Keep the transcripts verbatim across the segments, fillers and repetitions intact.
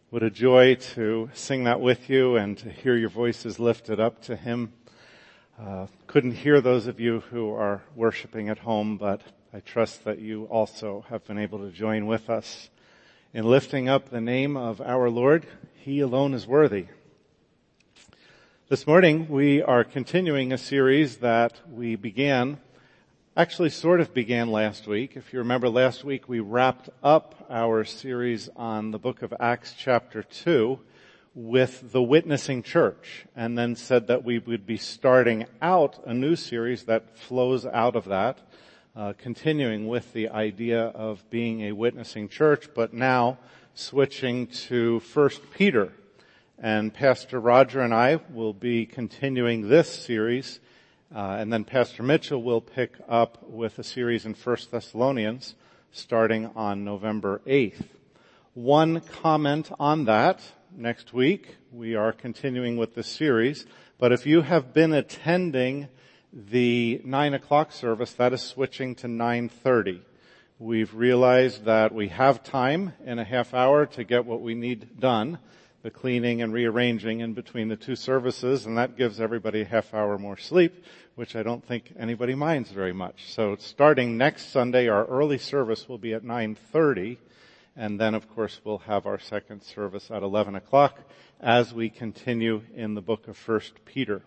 What a joy to sing that with you and to hear your voices lifted up to Him. Uh, couldn't hear those of you who are worshiping at home, but I trust that you also have been able to join with us in lifting up the name of our Lord. He alone is worthy. This morning we are continuing a series that we began, actually sort of began last week. If you remember, last week we wrapped up our series on the book of Acts chapter two with the witnessing church, and then said that we would be starting out a new series that flows out of that, uh, continuing with the idea of being a witnessing church, but now switching to First Peter. And Pastor Roger and I will be continuing this series, uh, and then Pastor Mitchell will pick up with a series in First Thessalonians starting on November eighth. One comment on that: next week we are continuing with the series, but if you have been attending the nine o'clock service, that is switching to nine thirty. We've realized that we have time in a half hour to get what we need done, the cleaning and rearranging in between the two services, and that gives everybody a half hour more sleep, which I don't think anybody minds very much. So starting next Sunday, our early service will be at nine thirty, and then of course we'll have our second service at eleven o'clock as we continue in the book of First Peter.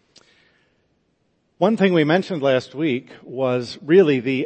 One thing we mentioned last week was really the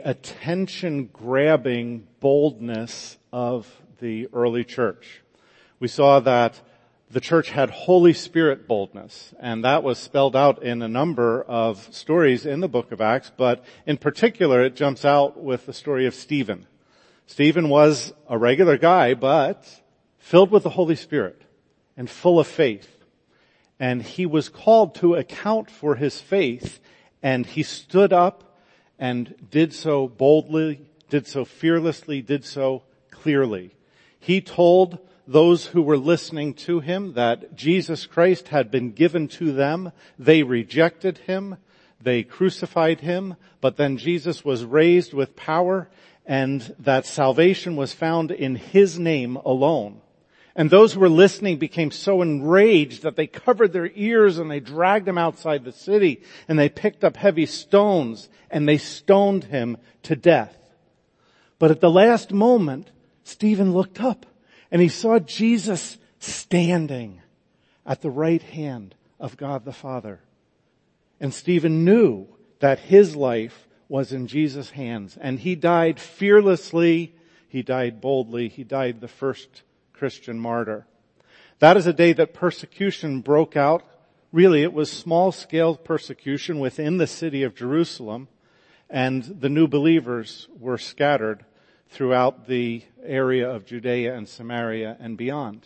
attention-grabbing boldness of the early church. We saw that the church had Holy Spirit boldness, and that was spelled out in a number of stories in the book of Acts, but in particular it jumps out with the story of Stephen. Stephen was a regular guy, but filled with the Holy Spirit and full of faith. And he was called to account for his faith, and he stood up and did so boldly, did so fearlessly, did so clearly. He told those who were listening to him that Jesus Christ had been given to them. They rejected him. They crucified him. But then Jesus was raised with power, and that salvation was found in his name alone. And those who were listening became so enraged that they covered their ears and they dragged him outside the city, and they picked up heavy stones and they stoned him to death. But at the last moment, Stephen looked up and he saw Jesus standing at the right hand of God the Father. And Stephen knew that his life was in Jesus' hands, and he died fearlessly, he died boldly, he died the first Christian martyr. That is a day that persecution broke out. Really, it was small-scale persecution within the city of Jerusalem, and the new believers were scattered throughout the area of Judea and Samaria and beyond.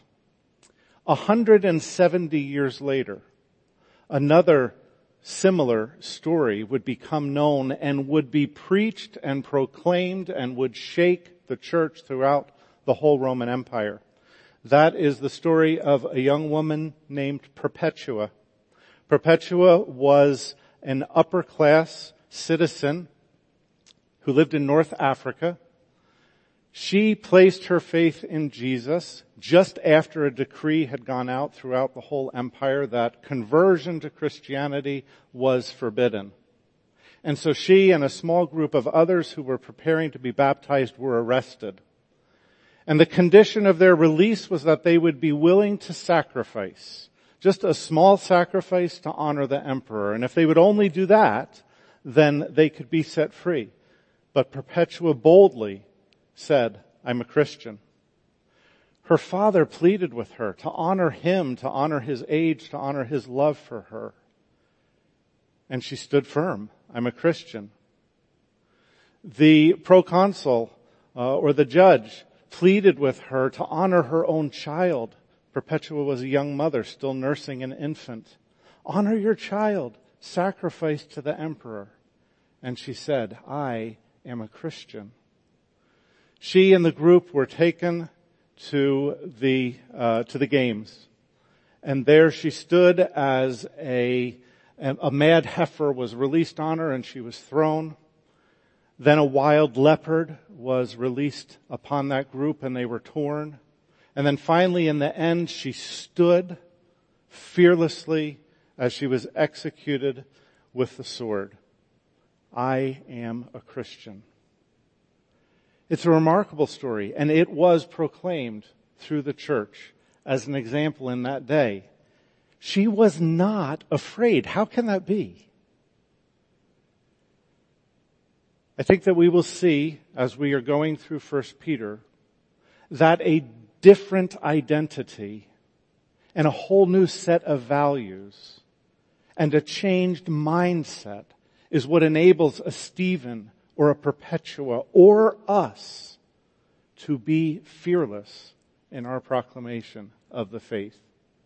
A hundred and seventy years later, another similar story would become known and would be preached and proclaimed and would shake the church throughout the whole Roman Empire. That is the story of a young woman named Perpetua. Perpetua was an upper-class citizen who lived in North Africa. She placed her faith in Jesus just after a decree had gone out throughout the whole empire that conversion to Christianity was forbidden. And so she and a small group of others who were preparing to be baptized were arrested. And the condition of their release was that they would be willing to sacrifice, just a small sacrifice to honor the emperor. And if they would only do that, then they could be set free. But Perpetua boldly said, "I'm a Christian." Her father pleaded with her to honor him, to honor his age, to honor his love for her. And she stood firm. "I'm a Christian." The proconsul, uh, or the judge, pleaded with her to honor her own child. Perpetua was a young mother still nursing an infant. "Honor your child, sacrifice to the emperor." And she said, "I am a Christian." She and the group were taken to the uh, to the games, and there she stood as a a mad heifer was released on her, and she was thrown. Then a wild leopard was released upon that group, and they were torn. And then finally, in the end, she stood fearlessly as she was executed with the sword. I am a Christian. It's a remarkable story, and it was proclaimed through the church as an example in that day. She was not afraid. How can that be? I think that we will see, as we are going through First Peter, that a different identity and a whole new set of values and a changed mindset is what enables a Stephen or a Perpetua or us to be fearless in our proclamation of the faith.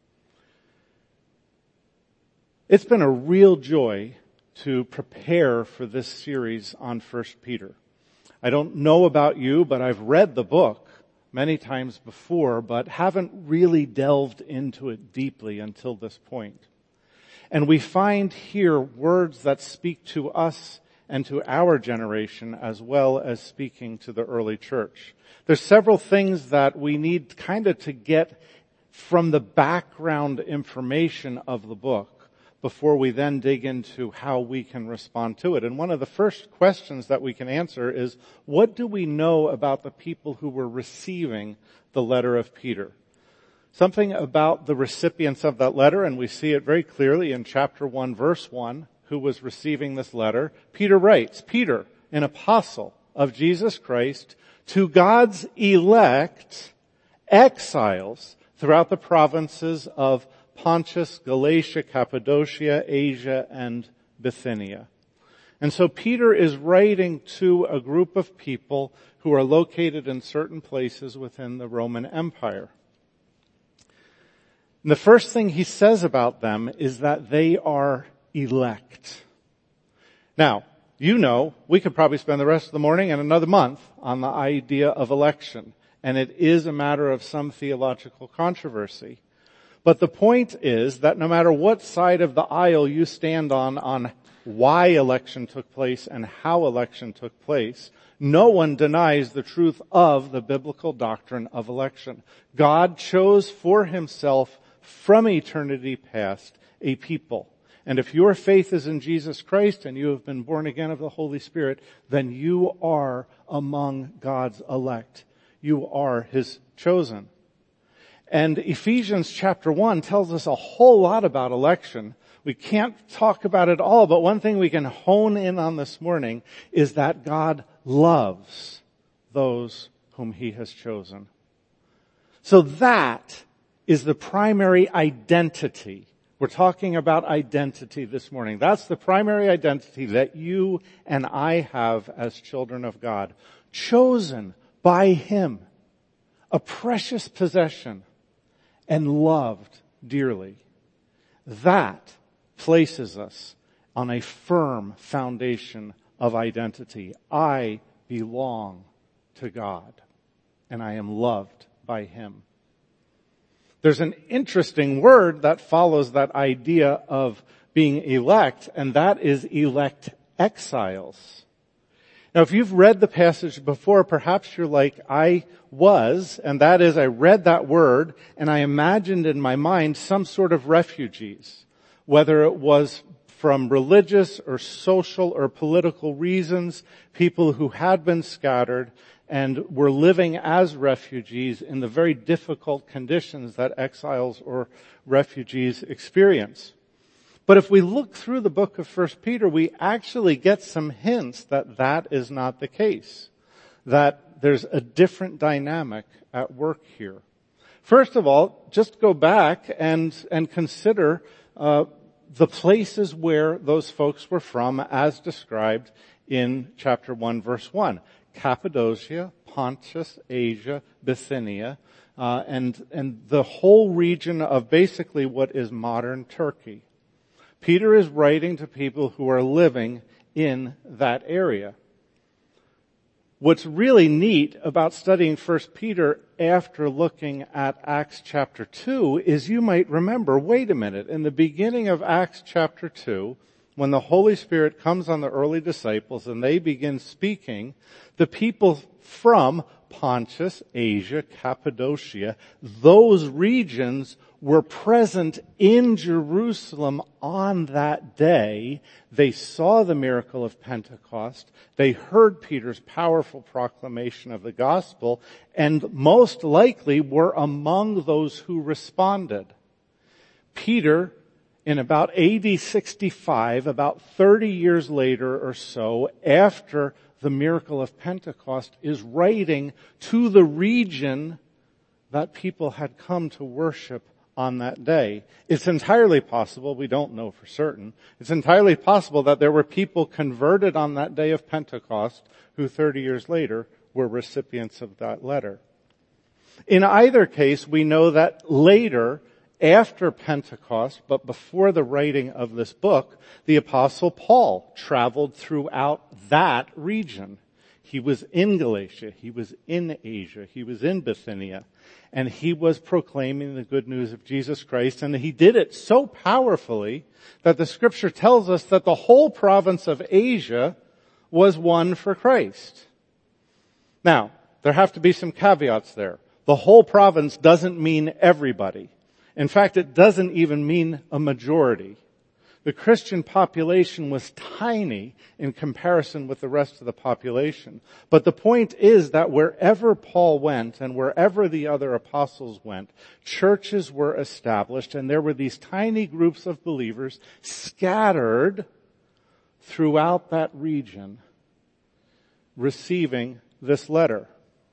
It's been a real joy to prepare for this series on First Peter. I don't know about you, but I've read the book many times before, but haven't really delved into it deeply until this point. And we find here words that speak to us and to our generation as well as speaking to the early church. There's several things that we need kind of to get from the background information of the book before we then dig into how we can respond to it. And one of the first questions that we can answer is, what do we know about the people who were receiving the letter of Peter? Something about the recipients of that letter, and we see it very clearly in chapter one, verse one, who was receiving this letter. Peter writes, Peter, an apostle of Jesus Christ, to God's elect exiles throughout the provinces of Pontus, Galatia, Cappadocia, Asia, and Bithynia. And so Peter is writing to a group of people who are located in certain places within the Roman Empire. And the first thing he says about them is that they are elect. Now, you know, we could probably spend the rest of the morning and another month on the idea of election, and it is a matter of some theological controversy. But the point is that no matter what side of the aisle you stand on, on why election took place and how election took place, no one denies the truth of the biblical doctrine of election. God chose for himself from eternity past a people. And if your faith is in Jesus Christ and you have been born again of the Holy Spirit, then you are among God's elect. You are his chosen. And Ephesians chapter one tells us a whole lot about election. We can't talk about it all, but one thing we can hone in on this morning is that God loves those whom he has chosen. So that is the primary identity. We're talking about identity this morning. That's the primary identity that you and I have as children of God. Chosen by him, a precious possession, and loved dearly. That places us on a firm foundation of identity. I belong to God, and I am loved by him. There's an interesting word that follows that idea of being elect, and that is elect exiles. Now, if you've read the passage before, perhaps you're like I was, and that is I read that word and I imagined in my mind some sort of refugees, whether it was from religious or social or political reasons, people who had been scattered and were living as refugees in the very difficult conditions that exiles or refugees experience. But if we look through the book of First Peter, we actually get some hints that that is not the case, that there's a different dynamic at work here. First of all, just go back and, and consider uh, the places where those folks were from as described in chapter one, verse one. Cappadocia, Pontus, Asia, Bithynia, uh, and, and the whole region of basically what is modern Turkey. Peter is writing to people who are living in that area. What's really neat about studying First Peter after looking at Acts chapter two is you might remember, wait a minute, in the beginning of Acts chapter two, when the Holy Spirit comes on the early disciples and they begin speaking, the people from Pontus, Asia, Cappadocia, those regions were present in Jerusalem on that day. They saw the miracle of Pentecost. They heard Peter's powerful proclamation of the gospel, and most likely were among those who responded. Peter, in about A D sixty-five, about thirty years later or so, after the miracle of Pentecost, is writing to the region that people had come to worship on that day. It's entirely possible, we don't know for certain, it's entirely possible that there were people converted on that day of Pentecost who thirty years later were recipients of that letter. In either case, we know that later, after Pentecost, but before the writing of this book, the Apostle Paul traveled throughout that region. He was in Galatia, he was in Asia, he was in Bithynia, and he was proclaiming the good news of Jesus Christ, and he did it so powerfully that the scripture tells us that the whole province of Asia was won for Christ. Now, there have to be some caveats there. The whole province doesn't mean everybody. In fact, it doesn't even mean a majority. The Christian population was tiny in comparison with the rest of the population. But the point is that wherever Paul went and wherever the other apostles went, churches were established, and there were these tiny groups of believers scattered throughout that region receiving this letter.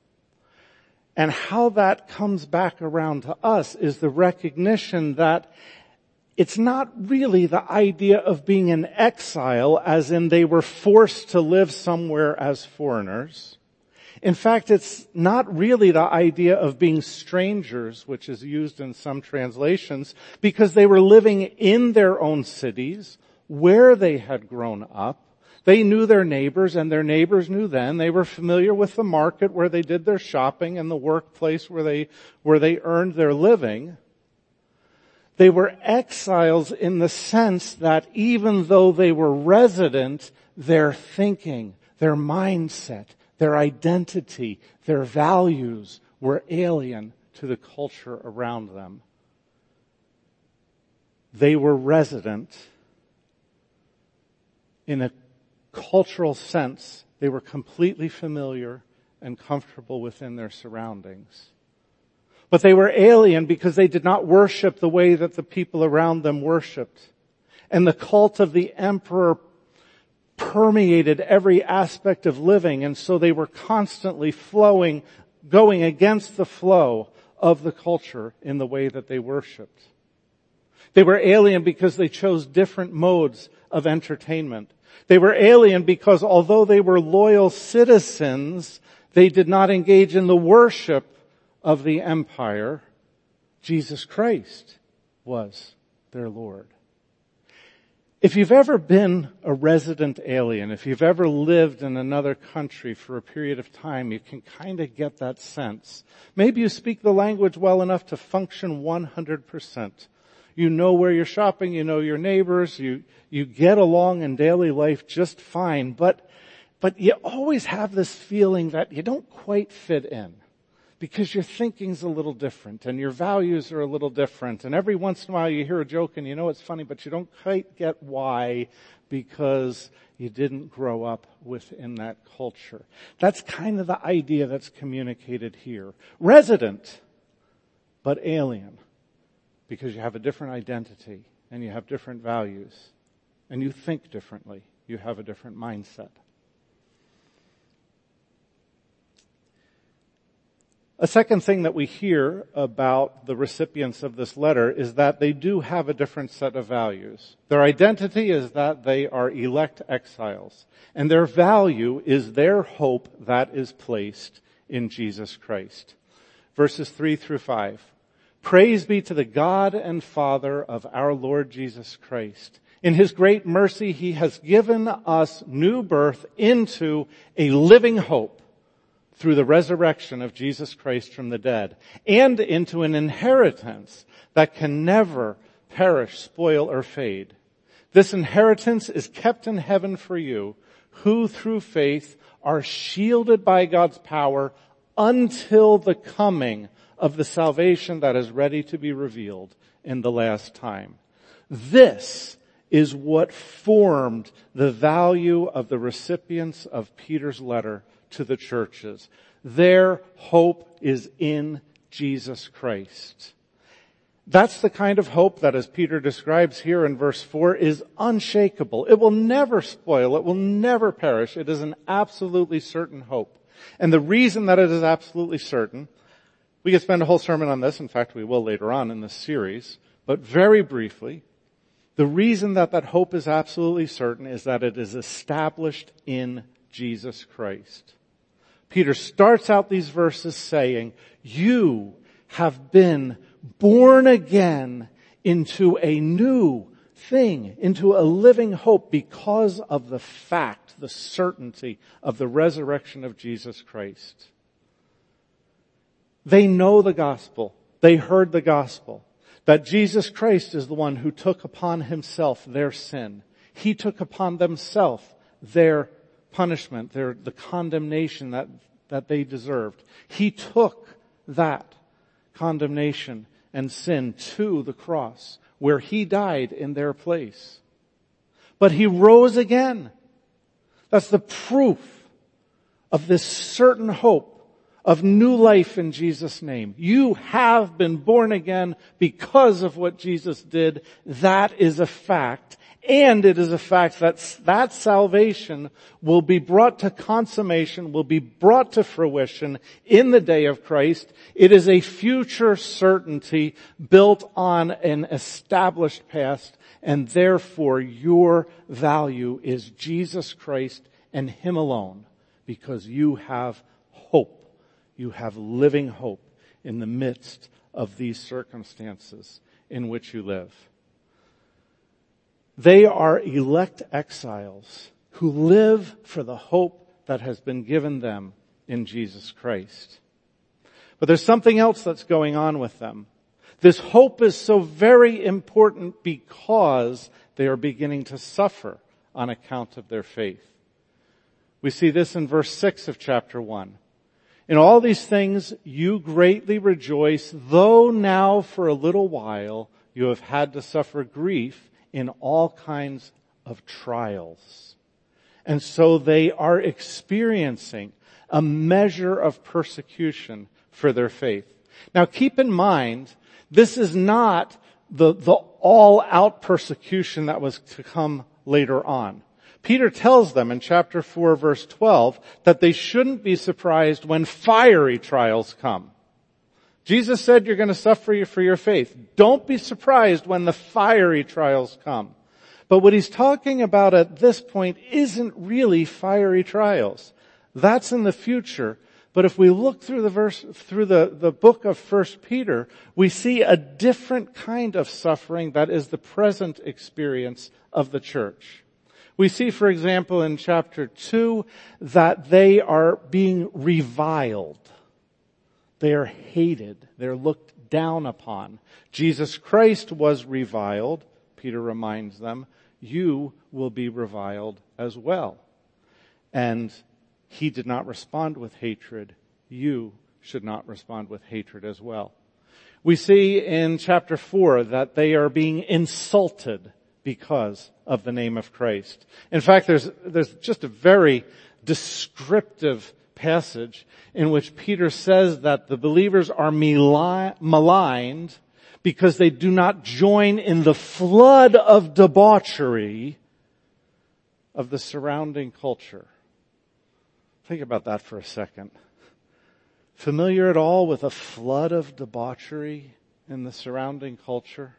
And how that comes back around to us is the recognition that it's not really the idea of being in exile, as in they were forced to live somewhere as foreigners. In fact, it's not really the idea of being strangers, which is used in some translations, because they were living in their own cities, where they had grown up. They knew their neighbors, and their neighbors knew them. They were familiar with the market where they did their shopping and the workplace where they, where they earned their living. They were exiles in the sense that even though they were resident, their thinking, their mindset, their identity, their values were alien to the culture around them. They were resident in a cultural sense. They were completely familiar and comfortable within their surroundings. But they were alien because they did not worship the way that the people around them worshiped. And the cult of the emperor permeated every aspect of living, and so they were constantly flowing, going against the flow of the culture in the way that they worshiped. They were alien because they chose different modes of entertainment. They were alien because although they were loyal citizens, they did not engage in the worship of the empire. Jesus Christ was their Lord. If you've ever been a resident alien, if you've ever lived in another country for a period of time, you can kind of get that sense. Maybe you speak the language well enough to function one hundred percent. You know where you're shopping, you know your neighbors, you, you get along in daily life just fine, but, but you always have this feeling that you don't quite fit in because your thinking's a little different and your values are a little different, and every once in a while you hear a joke and you know it's funny, but you don't quite get why, because you didn't grow up within that culture. That's kind of the idea that's communicated here. Resident, but alien. Because you have a different identity, and you have different values, and you think differently. You have a different mindset. A second thing that we hear about the recipients of this letter is that they do have a different set of values. Their identity is that they are elect exiles, and their value is their hope that is placed in Jesus Christ. Verses three through five. Praise be to the God and Father of our Lord Jesus Christ. In His great mercy, He has given us new birth into a living hope through the resurrection of Jesus Christ from the dead, and into an inheritance that can never perish, spoil, or fade. This inheritance is kept in heaven for you, who through faith are shielded by God's power until the coming of the salvation that is ready to be revealed in the last time. This is what formed the value of the recipients of Peter's letter to the churches. Their hope is in Jesus Christ. That's the kind of hope that, as Peter describes here in verse four, is unshakable. It will never spoil. It will never perish. It is an absolutely certain hope. And the reason that it is absolutely certain, we could spend a whole sermon on this. In fact, we will later on in this series. But very briefly, the reason that that hope is absolutely certain is that it is established in Jesus Christ. Peter starts out these verses saying, you have been born again into a new thing, into a living hope because of the fact, the certainty of the resurrection of Jesus Christ. They know the gospel. They heard the gospel. That Jesus Christ is the one who took upon himself their sin. He took upon himself their punishment, their, the condemnation that, that they deserved. He took that condemnation and sin to the cross where he died in their place. But he rose again. That's the proof of this certain hope of new life in Jesus' name. You have been born again because of what Jesus did. That is a fact. And it is a fact that that salvation will be brought to consummation, will be brought to fruition in the day of Christ. It is a future certainty built on an established past, and therefore your value is Jesus Christ and him alone, because you have hope. You have living hope in the midst of these circumstances in which you live. They are elect exiles who live for the hope that has been given them in Jesus Christ. But there's something else that's going on with them. This hope is so very important because they are beginning to suffer on account of their faith. We see this in verse six of chapter one. In all these things you greatly rejoice, though now for a little while you have had to suffer grief in all kinds of trials. And so they are experiencing a measure of persecution for their faith. Now keep in mind, this is not the, the all-out persecution that was to come later on. Peter tells them in chapter four, verse twelve, that they shouldn't be surprised when fiery trials come. Jesus said you're going to suffer for your faith. Don't be surprised when the fiery trials come. But what he's talking about at this point isn't really fiery trials. That's in the future. But if we look through the verse, through the, the book of First Peter, we see a different kind of suffering that is the present experience of the church. We see, for example, in chapter two, that they are being reviled. They are hated. They're looked down upon. Jesus Christ was reviled. Peter reminds them, you will be reviled as well. And he did not respond with hatred. You should not respond with hatred as well. We see in chapter four that they are being insulted because of the name of Christ. In fact, there's, there's just a very descriptive passage in which Peter says that the believers are maligned because they do not join in the flood of debauchery of the surrounding culture. Think about that for a second. Familiar at all with a flood of debauchery in the surrounding culture?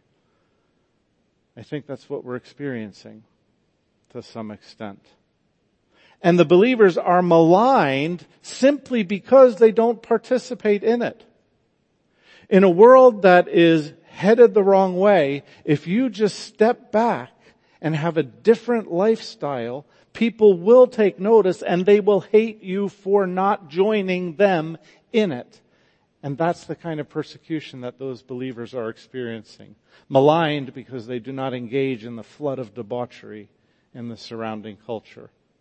I think that's what we're experiencing to some extent. And the believers are maligned simply because they don't participate in it. In a world that is headed the wrong way, if you just step back and have a different lifestyle, people will take notice and they will hate you for not joining them in it. And that's the kind of persecution that those believers are experiencing. Maligned because they do not engage in the flood of debauchery in the surrounding culture.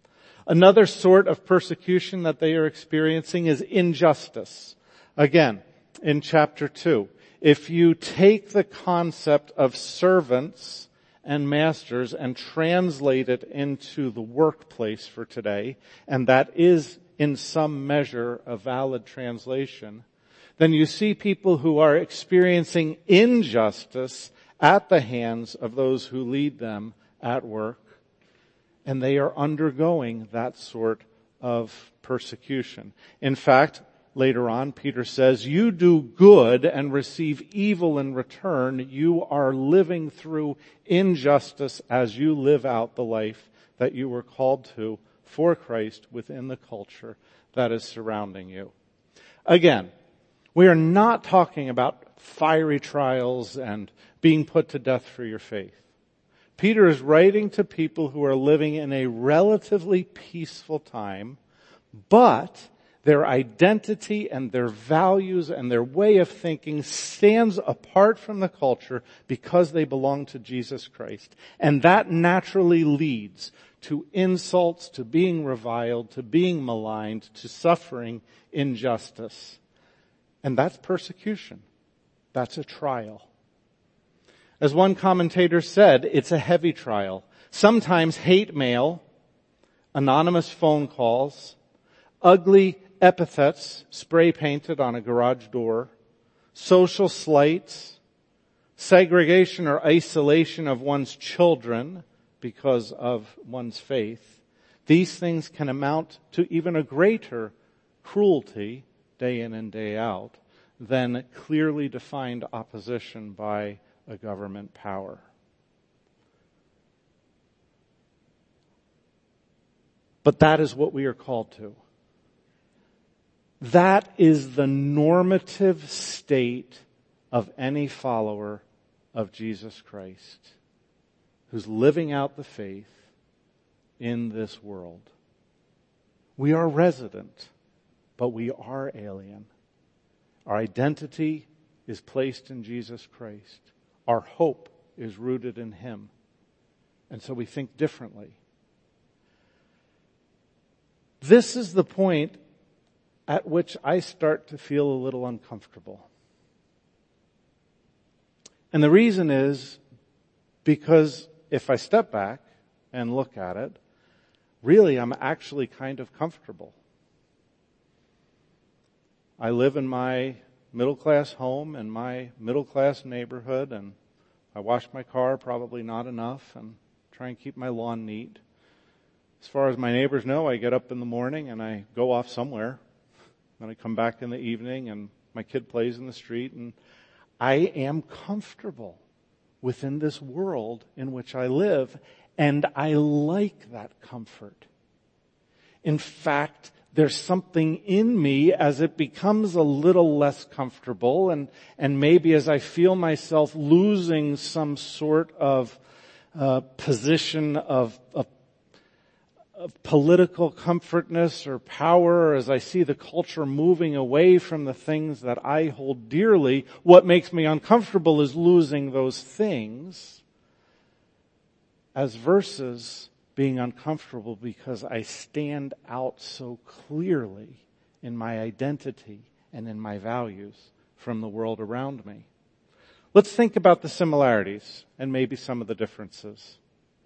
Another sort of persecution that they are experiencing is injustice. Again, in chapter two, if you take the concept of servants and masters and translate it into the workplace for today, and that is in some measure a valid translation, then you see people who are experiencing injustice at the hands of those who lead them at work, and they are undergoing that sort of persecution. In fact, later on, Peter says, you do good and receive evil in return. You are living through injustice as you live out the life that you were called to for Christ within the culture that is surrounding you. Again, we are not talking about fiery trials and being put to death for your faith. Peter is writing to people who are living in a relatively peaceful time, but their identity and their values and their way of thinking stands apart from the culture because they belong to Jesus Christ. And that naturally leads to insults, to being reviled, to being maligned, to suffering injustice. And that's persecution. That's a trial. As one commentator said, it's a heavy trial. Sometimes hate mail, anonymous phone calls, ugly epithets spray painted on a garage door, social slights, segregation or isolation of one's children because of one's faith. These things can amount to even a greater cruelty day in and day out than clearly defined opposition by a government power. But that is what we are called to. That is the normative state of any follower of Jesus Christ who's living out the faith in this world. We are resident, but we are alien. Our identity is placed in Jesus Christ. Our hope is rooted in Him. And so we think differently. This is the point at which I start to feel a little uncomfortable. And the reason is because if I step back and look at it, really I'm actually kind of comfortable. I live in my middle-class home in my middle-class neighborhood, and I wash my car, probably not enough, and try and keep my lawn neat. As far as my neighbors know, I get up in the morning and I go off somewhere. Then I come back in the evening and my kid plays in the street, and I am comfortable within this world in which I live, and I like that comfort. In fact, there's something in me as it becomes a little less comfortable, and, and maybe as I feel myself losing some sort of uh, position of, of, of political comfortness or power, or as I see the culture moving away from the things that I hold dearly, what makes me uncomfortable is losing those things, as versus being uncomfortable because I stand out so clearly in my identity and in my values from the world around me. Let's think about the similarities and maybe some of the differences.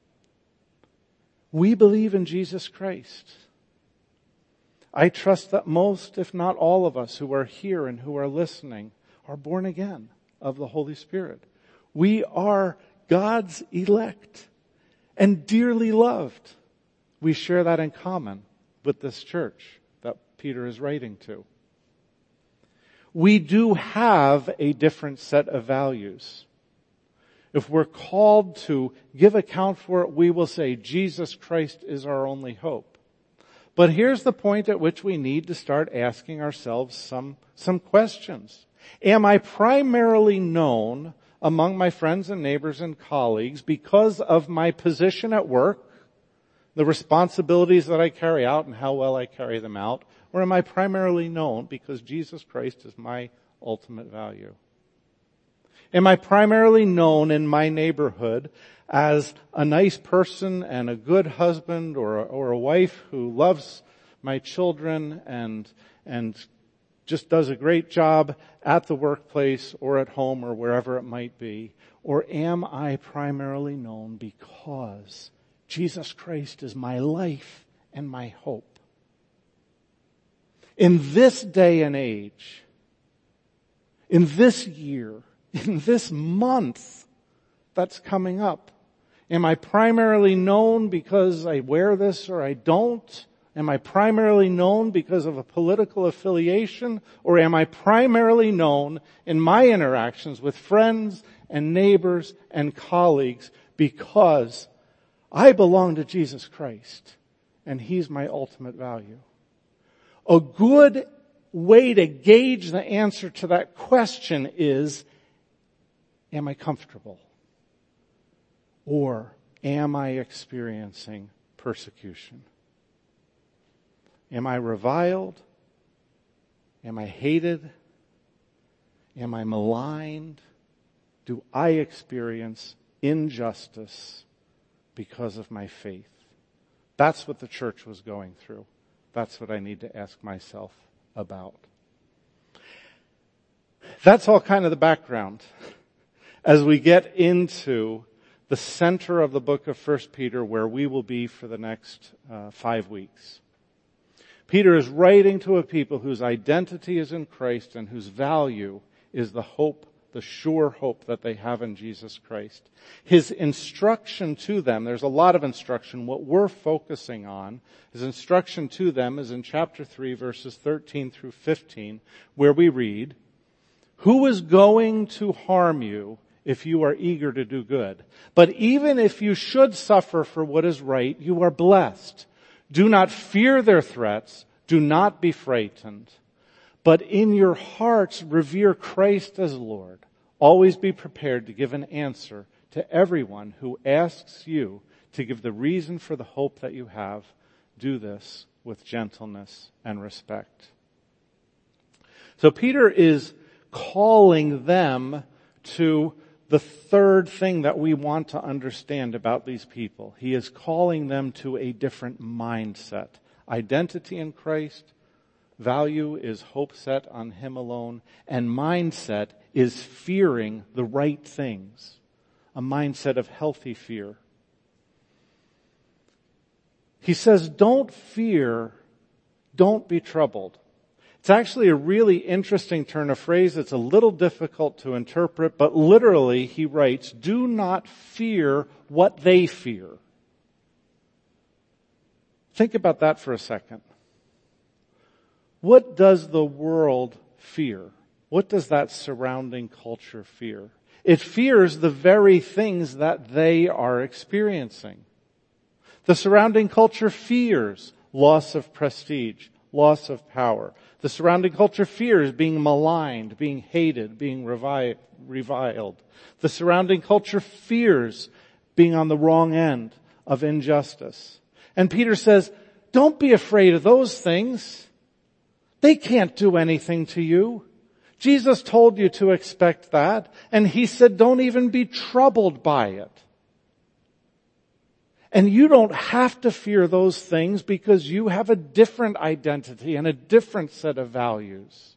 We believe in Jesus Christ. I trust that most, if not all of us who are here and who are listening, are born again of the Holy Spirit. We are God's elect and dearly loved. We share that in common with this church that Peter is writing to. We do have a different set of values. If we're called to give account for it, we will say Jesus Christ is our only hope. But here's the point at which we need to start asking ourselves some, some questions. Am I primarily known among my friends and neighbors and colleagues because of my position at work, the responsibilities that I carry out and how well I carry them out? Or am I primarily known because Jesus Christ is my ultimate value? Am I primarily known in my neighborhood as a nice person and a good husband, or a, or a wife who loves my children and, and just does a great job at the workplace or at home or wherever it might be? Or am I primarily known because Jesus Christ is my life and my hope? In this day and age, in this year, in this month that's coming up, am I primarily known because I wear this or I don't? Am I primarily known because of a political affiliation? Or am I primarily known in my interactions with friends and neighbors and colleagues because I belong to Jesus Christ and He's my ultimate value? A good way to gauge the answer to that question is, am I comfortable? Or am I experiencing persecution? Am I reviled? Am I hated? Am I maligned? Do I experience injustice because of my faith? That's what the church was going through. That's what I need to ask myself about. That's all kind of the background as we get into the center of the book of First Peter, where we will be for the next uh, five weeks. Peter is writing to a people whose identity is in Christ and whose value is the hope, the sure hope that they have in Jesus Christ. His instruction to them, there's a lot of instruction. What we're focusing on, his instruction to them is in chapter three, verses thirteen through fifteen, where we read, "Who is going to harm you if you are eager to do good? But even if you should suffer for what is right, you are blessed. Do not fear their threats. Do not be frightened. But in your hearts revere Christ as Lord. Always be prepared to give an answer to everyone who asks you to give the reason for the hope that you have. Do this with gentleness and respect." So Peter is calling them to the third thing that we want to understand about these people. He is calling them to a different mindset. Identity in Christ, value is hope set on Him alone, and mindset is fearing the right things, a mindset of healthy fear. He says, don't fear, don't be troubled. It's actually a really interesting turn of phrase. It's a little difficult to interpret, but literally he writes, do not fear what they fear. Think about that for a second. What does the world fear? What does that surrounding culture fear? It fears the very things that they are experiencing. The surrounding culture fears loss of prestige, loss of power. The surrounding culture fears being maligned, being hated, being revi- reviled. The surrounding culture fears being on the wrong end of injustice. And Peter says, don't be afraid of those things. They can't do anything to you. Jesus told you to expect that, and He said don't even be troubled by it. And you don't have to fear those things because you have a different identity and a different set of values.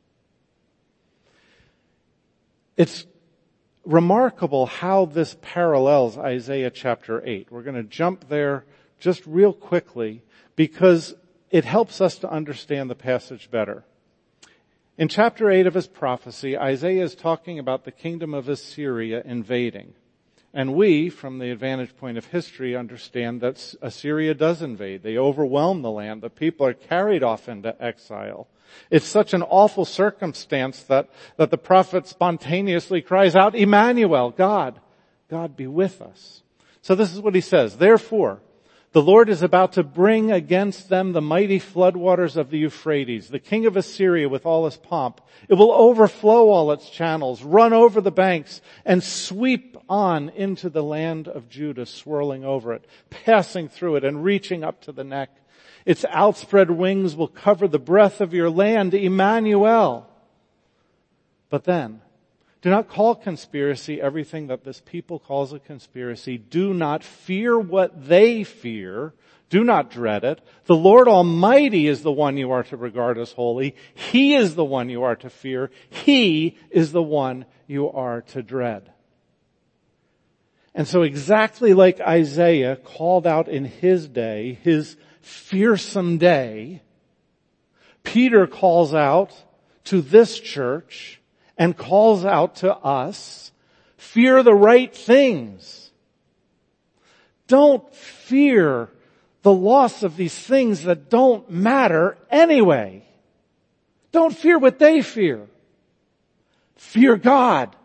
It's remarkable how this parallels Isaiah chapter eight. We're going to jump there just real quickly because it helps us to understand the passage better. In chapter eight of his prophecy, Isaiah is talking about the kingdom of Assyria invading. And we, from the vantage point of history, understand that Assyria does invade. They overwhelm the land. The people are carried off into exile. It's such an awful circumstance that, that the prophet spontaneously cries out, Emmanuel, God, God be with us. So this is what he says. Therefore, the Lord is about to bring against them the mighty floodwaters of the Euphrates, the king of Assyria with all his pomp. It will overflow all its channels, run over the banks, and sweep on into the land of Judah, swirling over it, passing through it, and reaching up to the neck. Its outspread wings will cover the breadth of your land, Emmanuel. But then, Do not call conspiracy everything that this people calls a conspiracy. Do not fear what they fear. Do not dread it. The Lord Almighty is the one you are to regard as holy. He is the one you are to fear. He is the one you are to dread. And so exactly like Isaiah called out in his day, his fearsome day, Peter calls out to this church and calls out to us, fear the right things. Don't fear the loss of these things that don't matter anyway. Don't fear what they fear. Fear God.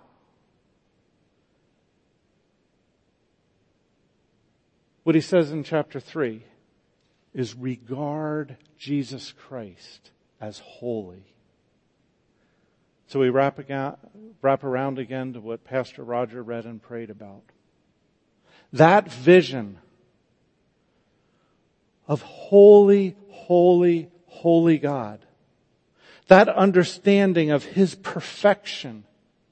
What he says in chapter three is regard Jesus Christ as holy. So we wrap, again, wrap around again to what Pastor Roger read and prayed about. That vision of holy, holy, holy God. That understanding of His perfection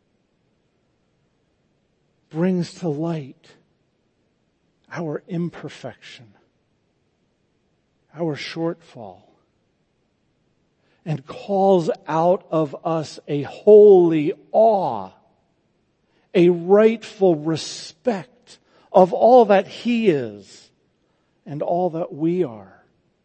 brings to light our imperfection, our shortfall, and calls out of us a holy awe, a rightful respect of all that He is and all that we are,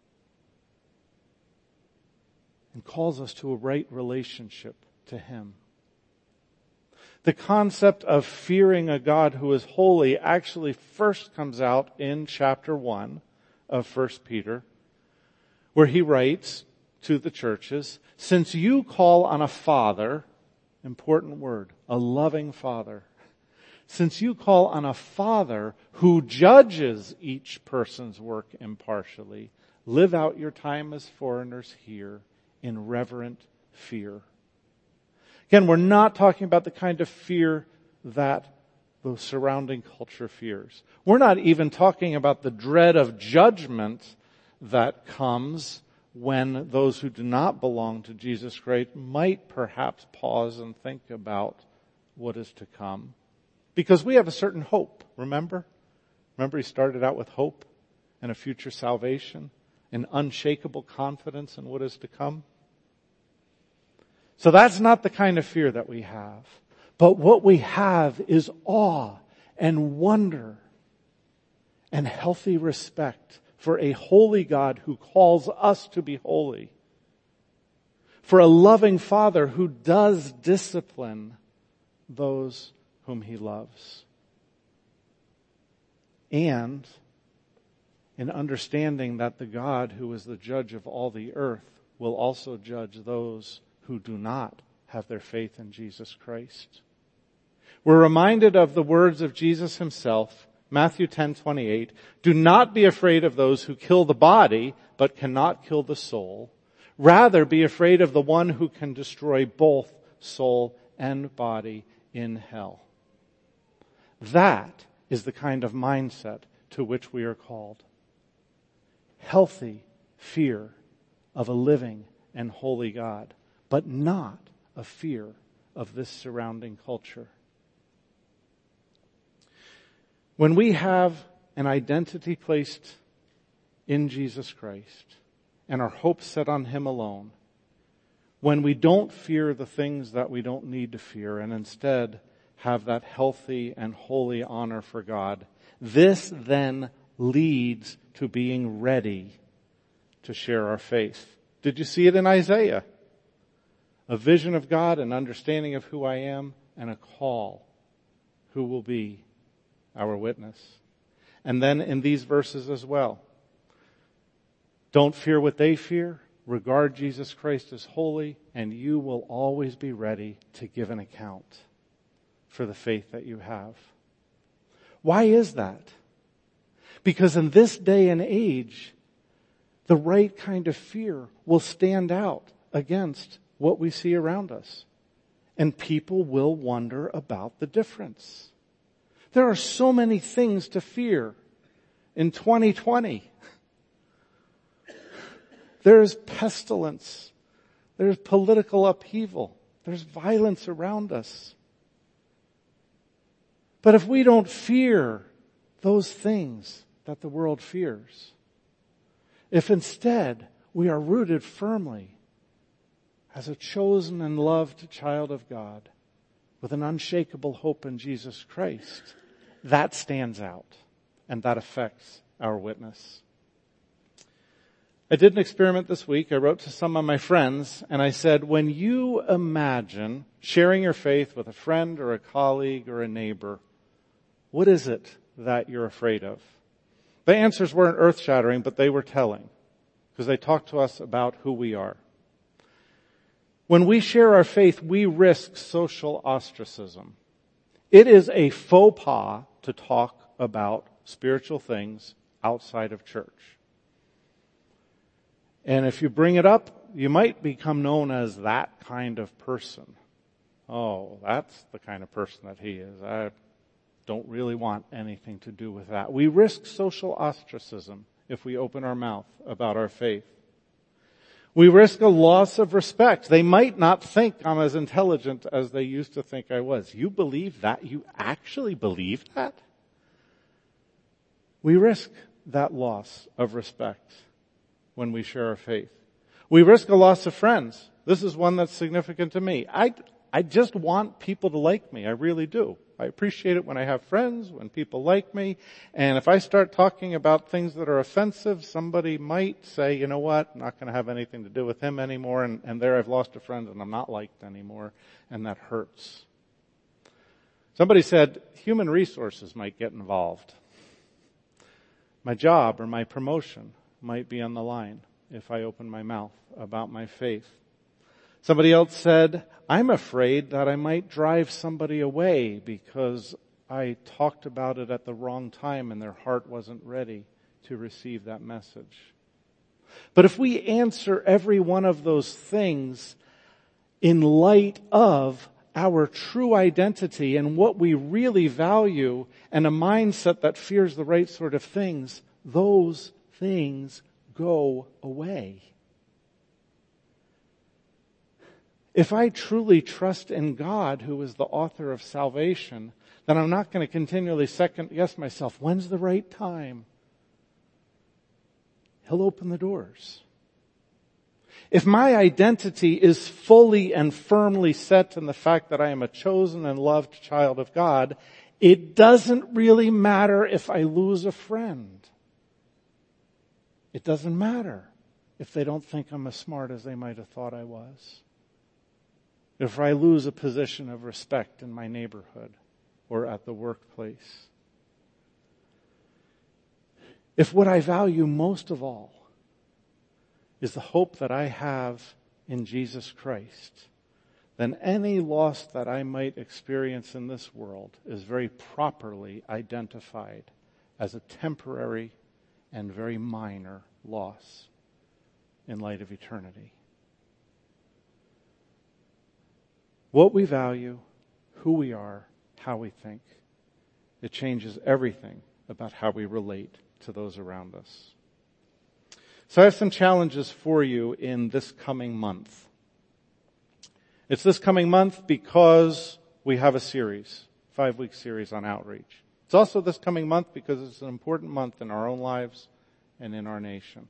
and calls us to a right relationship to Him. The concept of fearing a God who is holy actually first comes out in chapter one of First Peter, where he writes to the churches, since you call on a Father, important word, a loving Father, since you call on a Father who judges each person's work impartially, live out your time as foreigners here in reverent fear. Again, we're not talking about the kind of fear that the surrounding culture fears. We're not even talking about the dread of judgment that comes when those who do not belong to Jesus Christ might perhaps pause and think about what is to come. Because we have a certain hope, remember? Remember he started out with hope and a future salvation, an unshakable confidence in what is to come. So that's not the kind of fear that we have. But what we have is awe and wonder and healthy respect for a holy God who calls us to be holy. For a loving Father who does discipline those whom He loves. And in understanding that the God who is the judge of all the earth will also judge those who do not have their faith in Jesus Christ. We're reminded of the words of Jesus Himself, Matthew ten twenty-eight, do not be afraid of those who kill the body, but cannot kill the soul. Rather, be afraid of the one who can destroy both soul and body in hell. That is the kind of mindset to which we are called. Healthy fear of a living and holy God, but not a fear of this surrounding culture. When we have an identity placed in Jesus Christ and our hope set on Him alone, when we don't fear the things that we don't need to fear and instead have that healthy and holy honor for God, this then leads to being ready to share our faith. Did you see it in Isaiah? A vision of God, an understanding of who I am, and a call. Who will be our witness? And then in these verses as well. Don't fear what they fear. Regard Jesus Christ as holy, and you will always be ready to give an account for the faith that you have. Why is that? Because in this day and age, the right kind of fear will stand out against what we see around us. And people will wonder about the difference. There are so many things to fear in twenty twenty. There's pestilence. There's political upheaval. There's violence around us. But if we don't fear those things that the world fears, if instead we are rooted firmly as a chosen and loved child of God with an unshakable hope in Jesus Christ, that stands out and that affects our witness. I did an experiment this week. I wrote to some of my friends and I said, when you imagine sharing your faith with a friend or a colleague or a neighbor, what is it that you're afraid of? The answers weren't earth-shattering, but they were telling because they talked to us about who we are. When we share our faith, we risk social ostracism. It is a faux pas to talk about spiritual things outside of church. And if you bring it up, you might become known as that kind of person. Oh, that's the kind of person that he is. I don't really want anything to do with that. We risk social ostracism if we open our mouth about our faith. We risk a loss of respect. They might not think I'm as intelligent as they used to think I was. You believe that? You actually believe that? We risk that loss of respect when we share our faith. We risk a loss of friends. This is one that's significant to me. I, I just want people to like me. I really do. I appreciate it when I have friends, when people like me. And if I start talking about things that are offensive, somebody might say, you know what, I'm not going to have anything to do with him anymore. And, and there I've lost a friend and I'm not liked anymore. And that hurts. Somebody said, human resources might get involved. My job or my promotion might be on the line if I open my mouth about my faith. Somebody else said, I'm afraid that I might drive somebody away because I talked about it at the wrong time and their heart wasn't ready to receive that message. But if we answer every one of those things in light of our true identity and what we really value and a mindset that fears the right sort of things, those things go away. If I truly trust in God, who is the author of salvation, then I'm not going to continually second guess myself. When's the right time? He'll open the doors. If my identity is fully and firmly set in the fact that I am a chosen and loved child of God, it doesn't really matter if I lose a friend. It doesn't matter if they don't think I'm as smart as they might have thought I was. If I lose a position of respect in my neighborhood or at the workplace. If what I value most of all is the hope that I have in Jesus Christ, then any loss that I might experience in this world is very properly identified as a temporary and very minor loss in light of eternity. What we value, who we are, how we think, it changes everything about how we relate to those around us. So I have some challenges for you in this coming month. It's this coming month because we have a series, five-week series on outreach. It's also this coming month because it's an important month in our own lives and in our nation.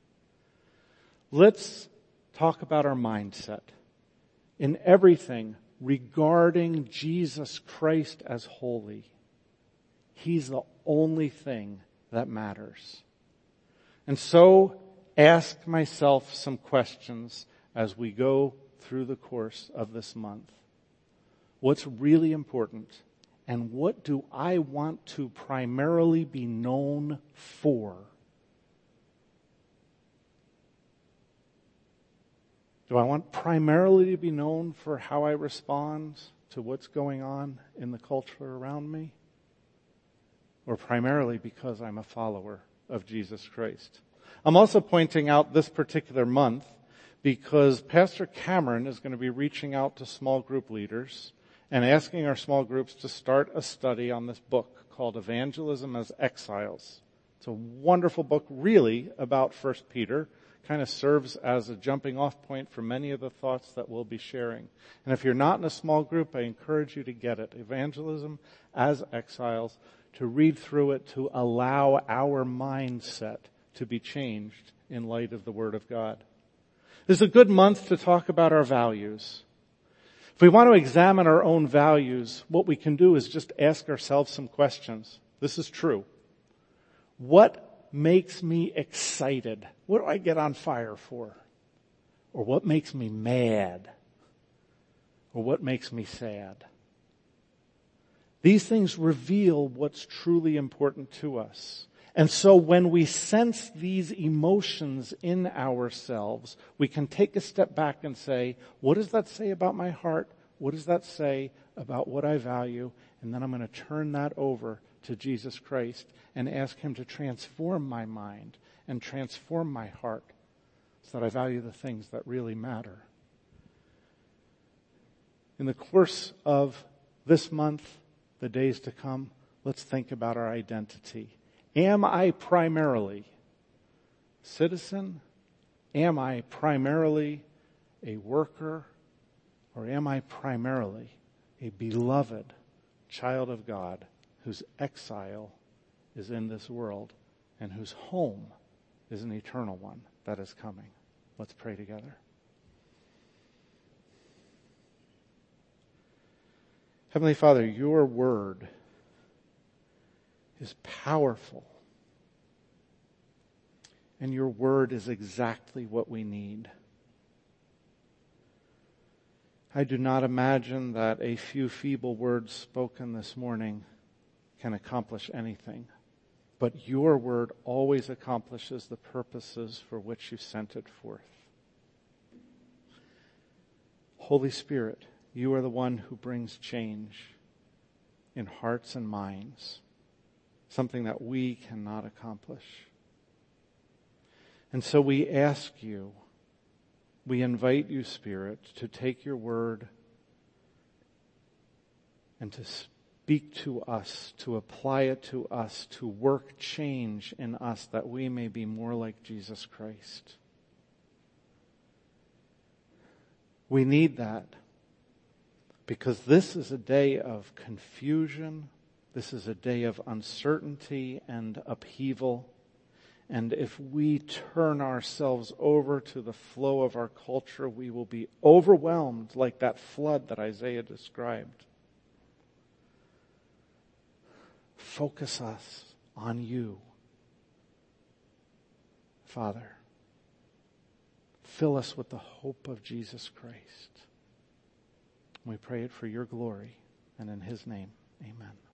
Let's talk about our mindset in everything regarding Jesus Christ as holy. He's the only thing that matters. And so ask myself some questions as we go through the course of this month. What's really important, and what do I want to primarily be known for? Do I want primarily to be known for how I respond to what's going on in the culture around me? Or primarily because I'm a follower of Jesus Christ? I'm also pointing out this particular month because Pastor Cameron is going to be reaching out to small group leaders and asking our small groups to start a study on this book called Evangelism as Exiles. It's a wonderful book, really, about First Peter. kind of serves as a jumping off point for many of the thoughts that we'll be sharing. And if you're not in a small group, I encourage you to get it. Evangelism as Exiles, to read through it, to allow our mindset to be changed in light of the Word of God. This is a good month to talk about our values. If we want to examine our own values, what we can do is just ask ourselves some questions. This is true. What makes me excited? What do I get on fire for? Or what makes me mad? Or what makes me sad? These things reveal what's truly important to us. And so when we sense these emotions in ourselves, we can take a step back and say, what does that say about my heart? What does that say about what I value? And then I'm going to turn that over to Jesus Christ and ask Him to transform my mind and transform my heart so that I value the things that really matter. In the course of this month, the days to come, let's think about our identity. Am I primarily a citizen? Am I primarily a worker? Or am I primarily a beloved child of God whose exile is in this world and whose home is an eternal one that is coming? Let's pray together. Heavenly Father, your word is powerful. And your word is exactly what we need. I do not imagine that a few feeble words spoken this morning can accomplish anything. But your word always accomplishes the purposes for which you sent it forth. Holy Spirit, you are the one who brings change in hearts and minds, something that we cannot accomplish. And so we ask you, we invite you, Spirit, to take your word and to speak to us, to apply it to us, to work change in us that we may be more like Jesus Christ. We need that because this is a day of confusion. This is a day of uncertainty and upheaval. And if we turn ourselves over to the flow of our culture, we will be overwhelmed like that flood that Isaiah described. Focus us on you, Father. Fill us with the hope of Jesus Christ. We pray it for your glory, and in His name, amen.